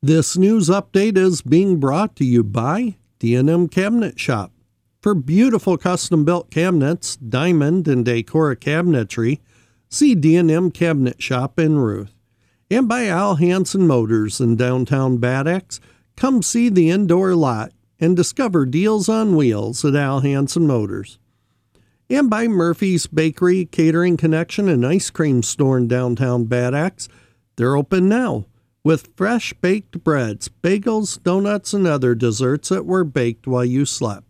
This news update is being brought to you by D&M Cabinet Shop. For beautiful custom-built cabinets, diamond and decor cabinetry, see D&M Cabinet Shop in Ruth. And by Al Hansen Motors in downtown Bad Axe, come see the indoor lot and discover deals on wheels at Al Hansen Motors. And by Murphy's Bakery, Catering Connection, and Ice Cream Store in downtown Bad Axe. They're open now with fresh baked breads, bagels, donuts, and other desserts that were baked while you slept.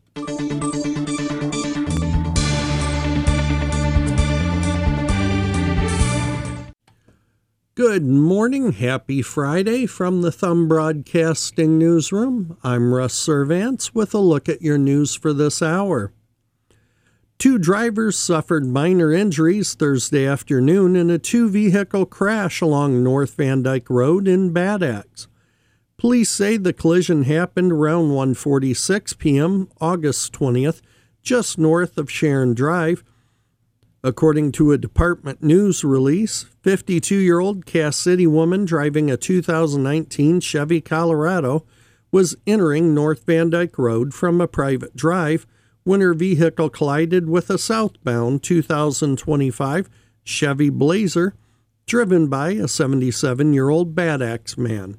Good morning, happy Friday from the Thumb Broadcasting Newsroom. I'm Russ Servance with a look at your news for this hour. 2 drivers suffered minor injuries Thursday afternoon in a 2-vehicle crash along North Van Dyke Road in Bad Axe. Police say the collision happened around 1:46 p.m. August 20th, just north of Sharon Drive. According to a department news release, 52-year-old Cass City woman driving a 2019 Chevy Colorado was entering North Van Dyke Road from a private drive when her vehicle collided with a southbound 2025 Chevy Blazer driven by a 77-year-old Bad Axe man.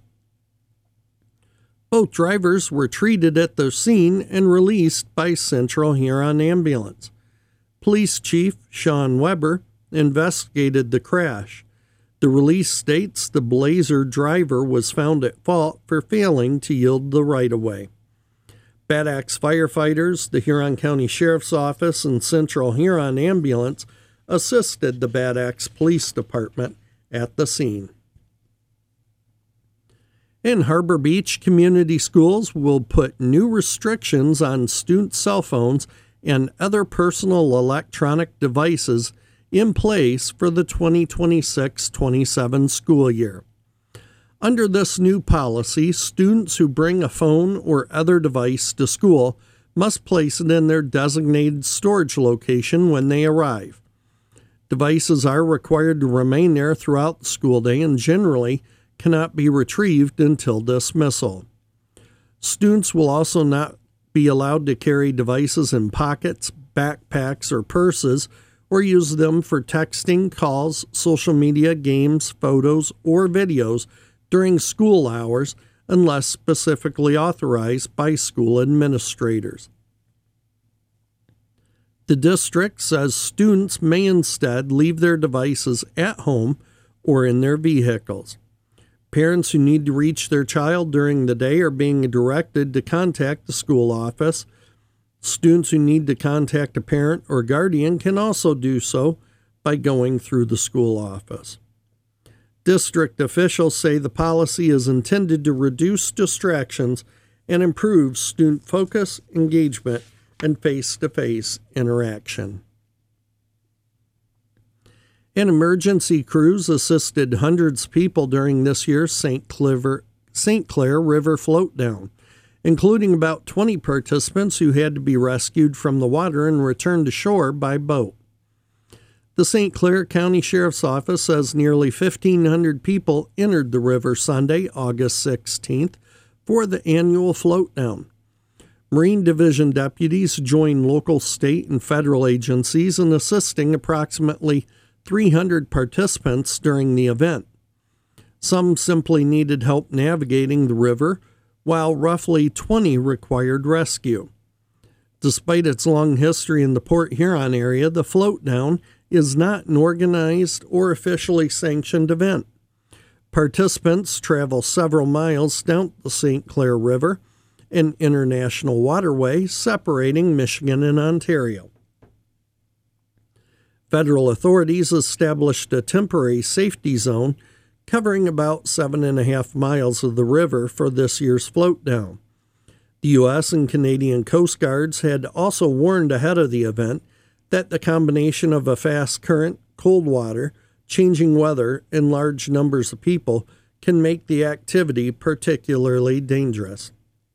Both drivers were treated at the scene and released by Central Huron Ambulance. Police Chief Sean Weber investigated the crash. The release states the Blazer driver was found at fault for failing to yield the right-of-way. Bad Axe firefighters, the Huron County Sheriff's Office, and Central Huron Ambulance assisted the Bad Axe Police Department at the scene. In Harbor Beach, community schools will put new restrictions on student cell phones and other personal electronic devices in place for the 2026-27 school year. Under this new policy, students who bring a phone or other device to school must place it in their designated storage location when they arrive. Devices are required to remain there throughout the school day and generally cannot be retrieved until dismissal. Students will also not be allowed to carry devices in pockets, backpacks, or purses, or use them for texting, calls, social media, games, photos, or videos during school hours unless specifically authorized by school administrators. The district says students may instead leave their devices at home or in their vehicles. Parents who need to reach their child during the day are being directed to contact the school office. Students who need to contact a parent or guardian can also do so by going through the school office. District officials say the policy is intended to reduce distractions and improve student focus, engagement, and face-to-face interaction. An emergency crews assisted hundreds of people during this year's St. Clair River floatdown, including about 20 participants who had to be rescued from the water and returned to shore by boat. The St. Clair County Sheriff's Office says nearly 1,500 people entered the river Sunday, August 16th, for the annual floatdown. Marine Division deputies joined local, state, and federal agencies in assisting approximately 300 participants during the event. Some simply needed help navigating the river, while roughly 20 required rescue. Despite its long history in the Port Huron area, the floatdown is not an organized or officially sanctioned event. Participants travel several miles down the St. Clair River, an international waterway separating Michigan and Ontario. Federal authorities established a temporary safety zone covering about 7.5 miles of the river for this year's floatdown. The U.S. and Canadian Coast Guards had also warned ahead of the event that the combination of a fast current, cold water, changing weather, and large numbers of people can make the activity particularly dangerous.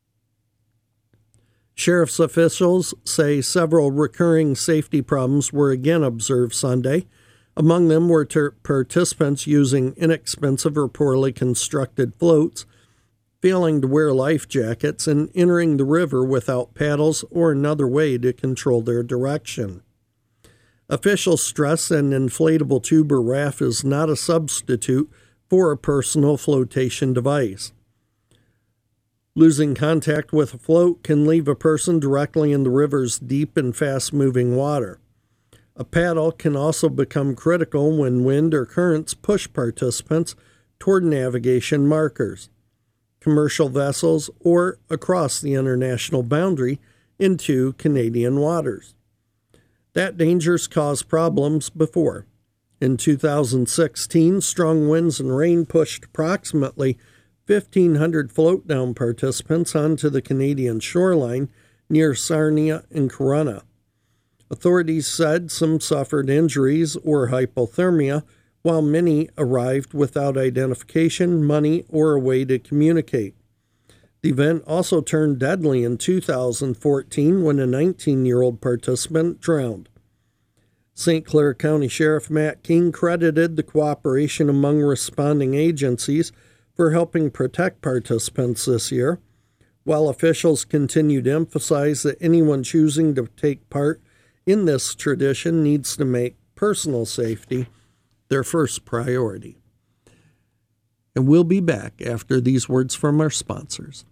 Sheriff's officials say several recurring safety problems were again observed Sunday. Among them were participants using inexpensive or poorly constructed floats, failing to wear life jackets, and entering the river without paddles or another way to control their direction. Officials stress an inflatable tube or raft is not a substitute for a personal flotation device. Losing contact with a float can leave a person directly in the river's deep and fast-moving water. A paddle can also become critical when wind or currents push participants toward navigation markers, commercial vessels, or across the international boundary into Canadian waters. That danger's caused problems before. In 2016, strong winds and rain pushed approximately 1,500 float-down participants onto the Canadian shoreline near Sarnia and Corunna. Authorities said some suffered injuries or hypothermia, while many arrived without identification, money, or a way to communicate. The event also turned deadly in 2014 when a 19-year-old participant drowned. St. Clair County Sheriff Matt King credited the cooperation among responding agencies for helping protect participants this year, while officials continue to emphasize that anyone choosing to take part in this tradition needs to make personal safety their first priority. And we'll be back after these words from our sponsors.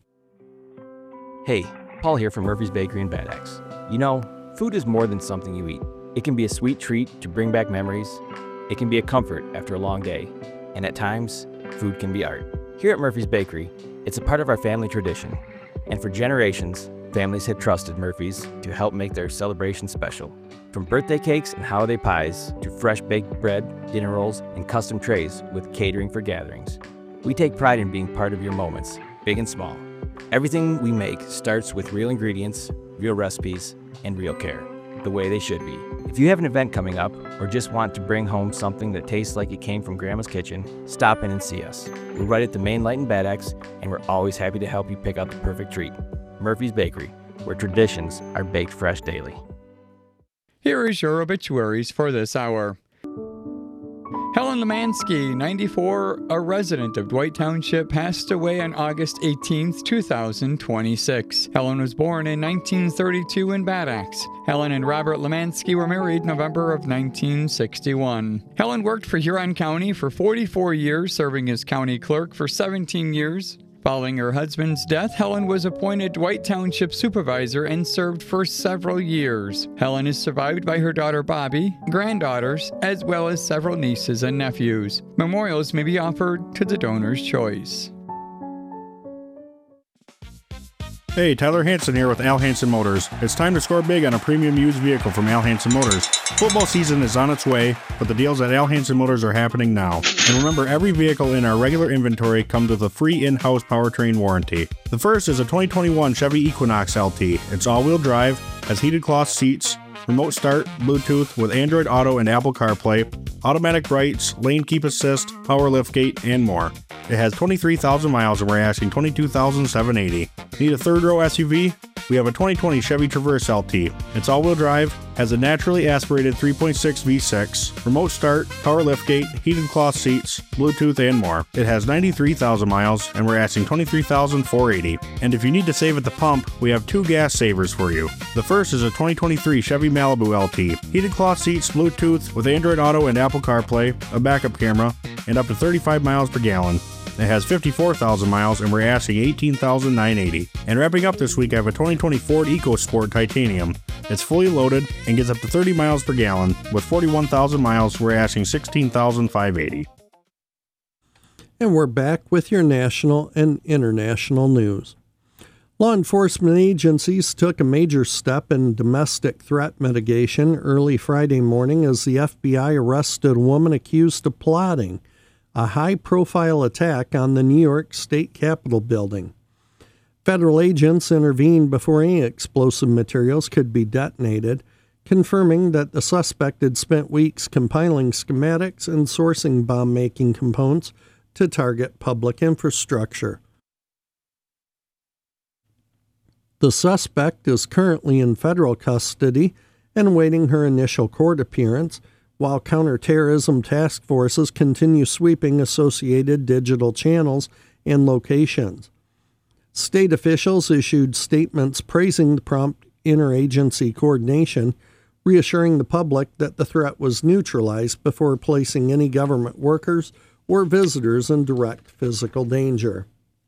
Hey, Paul here from Murphy's Bakery in Bad Axe. You know, food is more than something you eat. It can be a sweet treat to bring back memories. It can be a comfort after a long day. And at times, food can be art. Here at Murphy's Bakery, it's a part of our family tradition. And for generations, families have trusted Murphy's to help make their celebration special. From birthday cakes and holiday pies to fresh baked bread, dinner rolls, and custom trays with catering for gatherings. We take pride in being part of your moments, big and small. Everything we make starts with real ingredients, real recipes, and real care, the way they should be. If you have an event coming up or just want to bring home something that tastes like it came from Grandma's kitchen, stop in and see us. We're right at the main light in Bad Axe, and we're always happy to help you pick out the perfect treat. Murphy's Bakery, where traditions are baked fresh daily. Here is your obituaries for this hour. Helen Lemansky, 94, a resident of Dwight Township, passed away on August 18, 2026. Helen was born in 1932 in Bad Axe. Helen and Robert Lemansky were married November of 1961. Helen worked for Huron County for 44 years, serving as county clerk for 17 years. Following her husband's death, Helen was appointed Dwight Township supervisor and served for several years. Helen is survived by her daughter Bobby, granddaughters, as well as several nieces and nephews. Memorials may be offered to the donor's choice. Hey, Tyler Hansen here with Al Hansen Motors. It's time to score big on a premium used vehicle from Al Hansen Motors. Football season is on its way, but the deals at Al Hansen Motors are happening now. And remember, every vehicle in our regular inventory comes with a free in-house powertrain warranty. The first is a 2021 Chevy Equinox LT. It's all-wheel drive, has heated cloth seats, remote start, Bluetooth with Android Auto and Apple CarPlay, automatic brights, lane keep assist, power liftgate, and more. It has 23,000 miles and we're asking $22,780. Need a third row SUV? We have a 2020 Chevy Traverse LT. It's all-wheel drive, has a naturally aspirated 3.6 V6, remote start, power liftgate, heated cloth seats, Bluetooth, and more. It has 93,000 miles and we're asking $23,480. And if you need to save at the pump, we have two gas savers for you. The first is a 2023 Chevy Malibu LT. Heated cloth seats, Bluetooth with Android Auto and Apple CarPlay, a backup camera, and up to 35 miles per gallon. It has 54,000 miles and we're asking $18,980. And wrapping up this week, I have a 2020 Ford EcoSport Titanium. It's fully loaded and gets up to 30 miles per gallon. With 41,000 miles, we're asking $16,580. And we're back with your national and international news. Law enforcement agencies took a major step in domestic threat mitigation early Friday morning as the FBI arrested a woman accused of plotting a high-profile attack on the New York State Capitol building. Federal agents intervened before any explosive materials could be detonated, confirming that the suspect had spent weeks compiling schematics and sourcing bomb-making components to target public infrastructure. The suspect is currently in federal custody and awaiting her initial court appearance, while counterterrorism task forces continue sweeping associated digital channels and locations. State officials issued statements praising the prompt interagency coordination, reassuring the public that the threat was neutralized before placing any government workers or visitors in direct physical danger.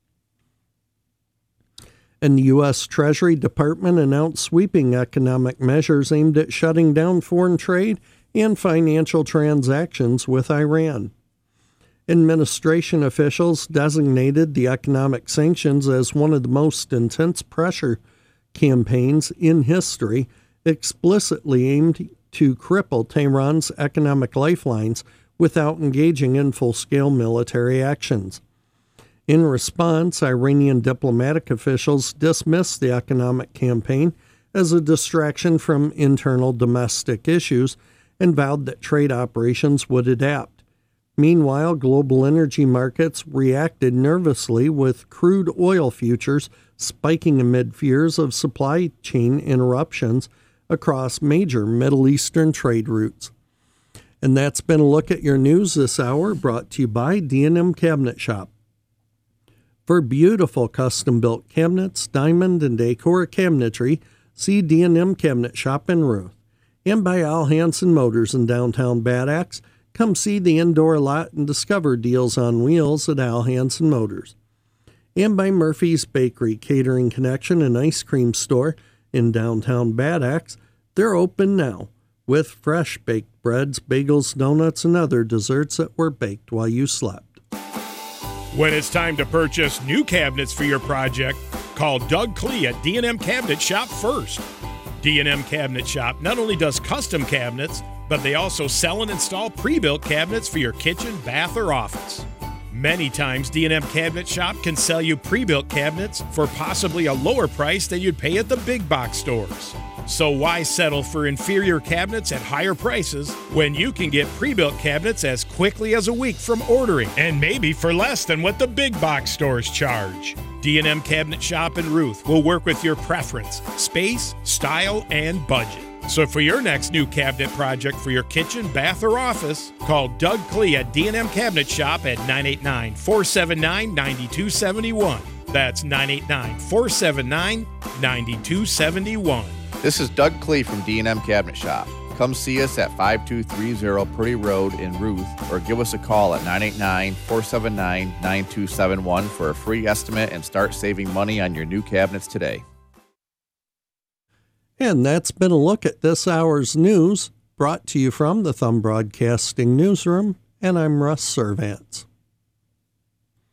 And the U.S. Treasury Department announced sweeping economic measures aimed at shutting down foreign trade and financial transactions with Iran. Administration officials designated the economic sanctions as one of the most intense pressure campaigns in history, explicitly aimed to cripple Tehran's economic lifelines without engaging in full-scale military actions. In response, Iranian diplomatic officials dismissed the economic campaign as a distraction from internal domestic issues and vowed that trade operations would adapt. Meanwhile, global energy markets reacted nervously, with crude oil futures spiking amid fears of supply chain interruptions across major Middle Eastern trade routes. And that's been a look at your news this hour, brought to you by D&M Cabinet Shop. For beautiful custom-built cabinets, diamond, and decor cabinetry, see D&M Cabinet Shop in Ruth. And by Al Hansen Motors in downtown Bad Axe, come see the indoor lot and discover deals on wheels at Al Hansen Motors. And by Murphy's Bakery, Catering Connection and Ice Cream Store in downtown Bad Axe. They're open now with fresh baked breads, bagels, donuts, and other desserts that were baked while you slept. When it's time to purchase new cabinets for your project, call Doug Klee at D&M Cabinet Shop first. D&M Cabinet Shop not only does custom cabinets, but they also sell and install pre-built cabinets for your kitchen, bath, or office. Many times, D&M Cabinet Shop can sell you pre-built cabinets for possibly a lower price than you'd pay at the big box stores. So why settle for inferior cabinets at higher prices when you can get pre-built cabinets as quickly as a week from ordering, and maybe for less than what the big box stores charge? D&M Cabinet Shop in Ruth will work with your preference, space, style, and budget. So for your next new cabinet project for your kitchen, bath, or office, call Doug Klee at D&M Cabinet Shop at 989-479-9271. That's 989-479-9271. This is Doug Klee from D&M Cabinet Shop. Come see us at 5230 Purdy Road in Ruth, or give us a call at 989-479-9271 for a free estimate and start saving money on your new cabinets today. And that's been a look at this hour's news, brought to you from the Thumb Broadcasting Newsroom, and I'm Russ Servants.